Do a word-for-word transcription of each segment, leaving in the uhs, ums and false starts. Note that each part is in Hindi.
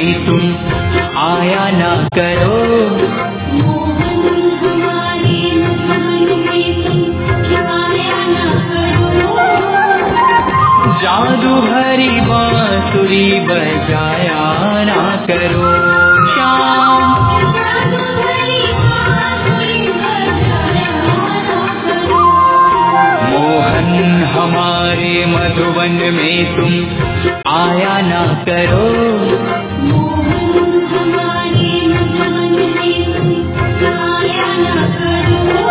में तुम आया ना करो। मोहन हमारे मधुबन में तुम आया ना करो। जादू भरी बांसुरी बजाया ना करो श्याम। जादू भरी बांसुरी बजाया ना करो। मोहन हमारे मधुबन में तुम आया ना करो। मोहन हमारे मधुबन में तुम आया ना करो।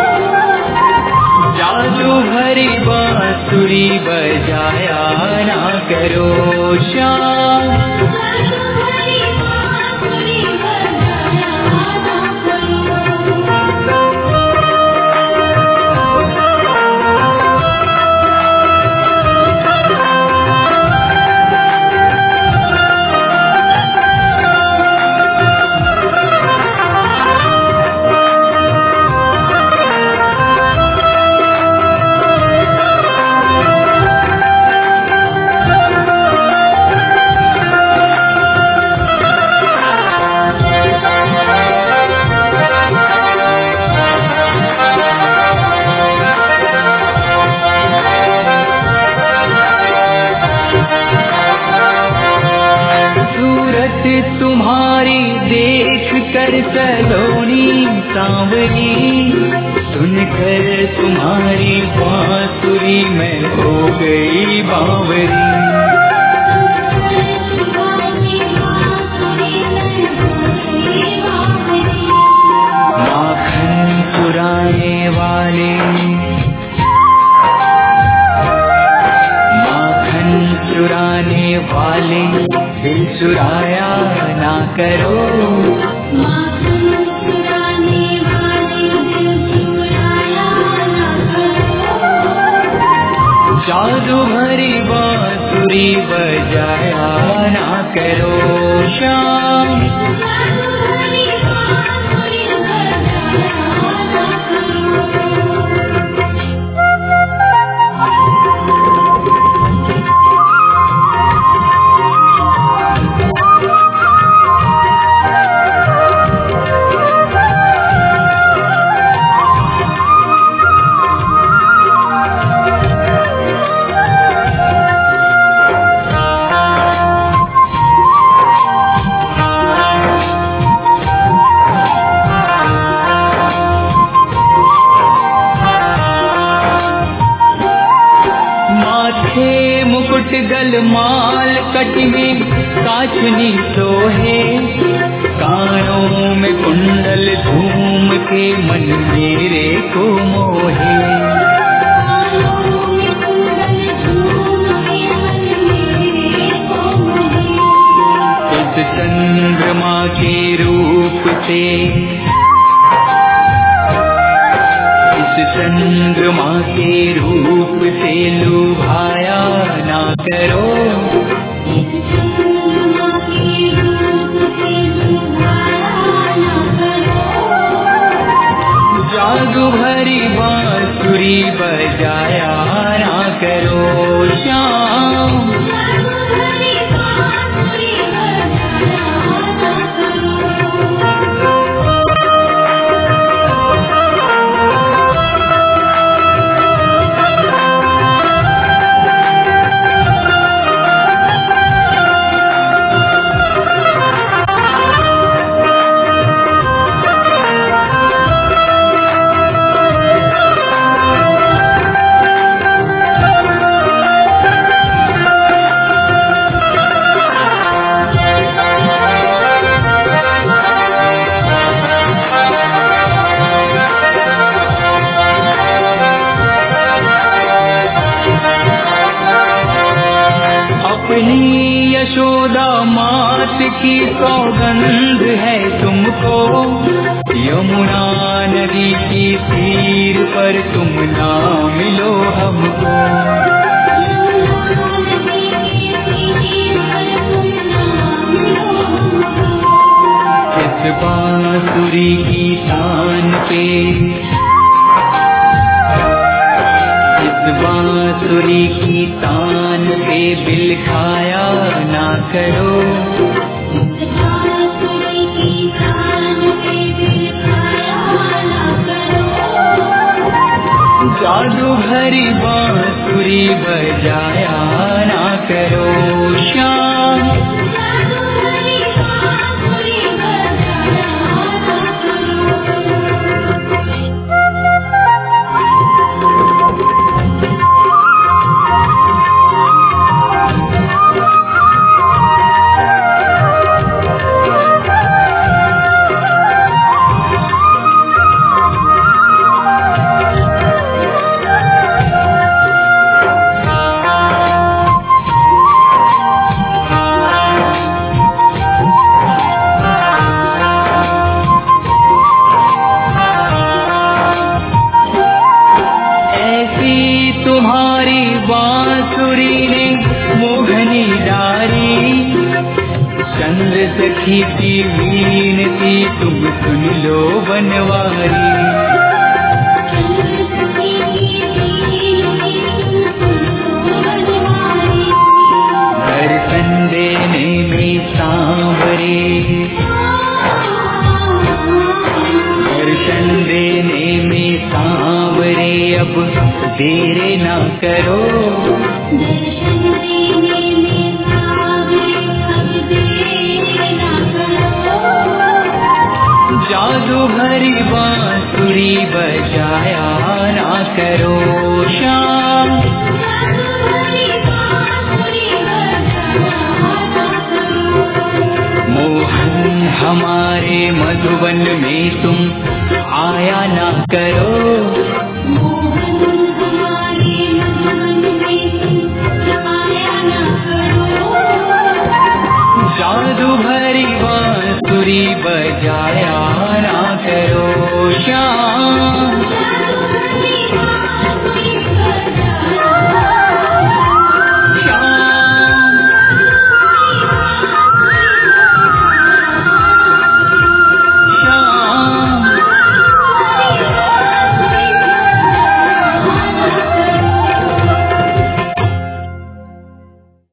जादू भरी बांसुरी बजाया ना करो श्याम। जादू भरी बांसुरी बजाया ना करो। तुम्हारी देख कर सलोनी सांवली, सुनकर तुम्हारी बांसुरी में हो गई बावरी। माखन चुराने वाले माखन चुराने वाले दिल चुराया ना करो। माखन चुराने वाले दिल चुराया ना करो। जादू भरी बांसुरी बजाया ना करो श्याम। जादू भरी बांसुरी बजाया ना करो। माल कट में काचनी सोहे, कानों में कुंडल झूम के मन मेरे को मोहे। इस चंद्रमा के रूप से इस चंद्रमा के रूप से लुभाया ना करो। इस चंद्रमा के रूप से लुभाया ना करो। जादू भरी बांसुरी बजाया ना करो श्याम। जादू भरी बांसुरी बजाया ना करो। अपनी यशोदा मात की सौगंध है तुमको, यमुना नदी की तीर पर तुम ना मिलो हमको। इस बांसुरी की तान पे इस बांसुरी की तान पे बिल खाया ना करो। जादू भरी बांसुरी बजाया ना करो श्याम। तुम्हारी बांसुरी ने मोहनी डारी, चंद्र सखी की वीणती तुम सुन लो बनवारी।